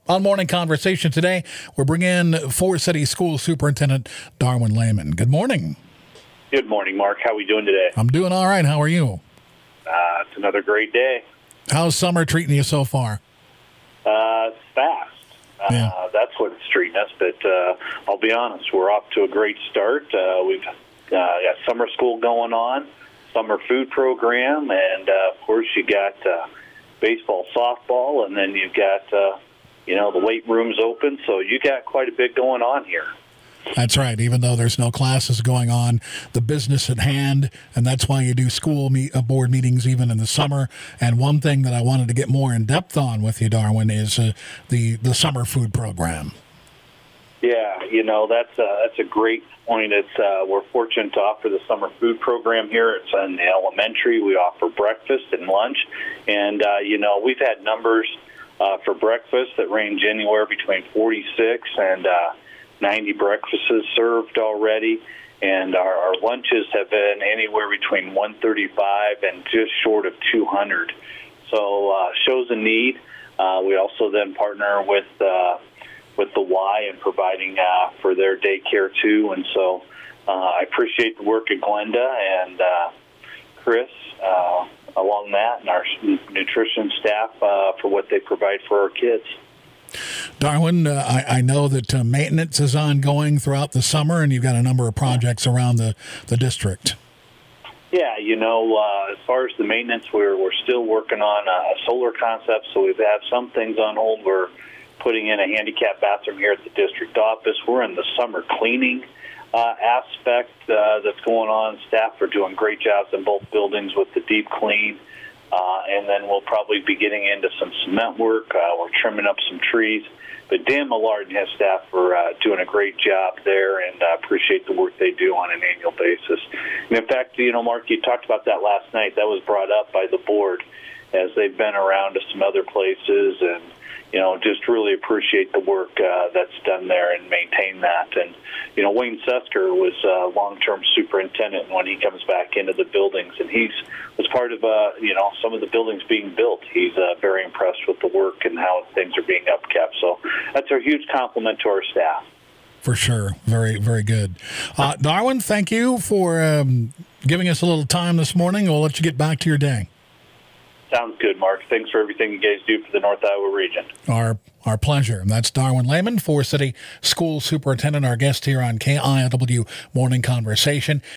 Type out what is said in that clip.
On Morning Conversation today, we're bringing in Forest City School Superintendent Darwin Lehman. Good morning. Good morning, Mark. How are we doing today? I'm doing all right. How are you? It's another great day. How's summer treating you so far? It's fast. That's what it's treating us. But I'll be honest, we're off to a great start. We've got summer school going on, summer food program, and of course you got baseball, softball, and then you've got the weight rooms open. So you got quite a bit going on here. That's right. Even though there's no classes going on, the business at hand, and that's why you do school board meetings even in the summer. And one thing that I wanted to get more in depth on with you, Darwin, is the summer food program. Yeah, that's a great point. We're fortunate to offer the summer food program here. It's in the elementary. We offer breakfast and lunch, and we've had numbers for breakfast that range anywhere between 46 and 90 breakfasts served already, and our lunches have been anywhere between 135 and just short of 200. So shows a need. We also then partner with the Y in providing for their daycare too, and so I appreciate the work of Glenda and Chris along that, and our nutrition staff for what they provide for our kids. Darwin, I know that maintenance is ongoing throughout the summer, and you've got a number of projects around the district. Yeah, as far as the maintenance, we're still working on a solar concept, so we have some things on hold. We're putting in a handicap bathroom here at the district office. We're in the summer cleaning aspect that's going on. Staff are doing great jobs in both buildings with the deep clean. And then we'll probably be getting into some cement work. We're trimming up some trees. But Dan Millard and his staff are doing a great job there, and I appreciate the work they do on an annual basis. And in fact, Mark, you talked about that last night. That was brought up by the board as they've been around to some other places, and just really appreciate the work that's done there and maintain that. And, Wayne Sesker was long-term superintendent when he comes back into the buildings, and he was part of, some of the buildings being built. He's very impressed with the work and how things are being upkept. So that's a huge compliment to our staff. For sure. Very, very good. Darwin, thank you for giving us a little time this morning. We'll let you get back to your day. Sounds good, Mark. Thanks for everything you guys do for the North Iowa region. Our pleasure. That's Darwin Lehman, Forest City School Superintendent, our guest here on KIOW Morning Conversation.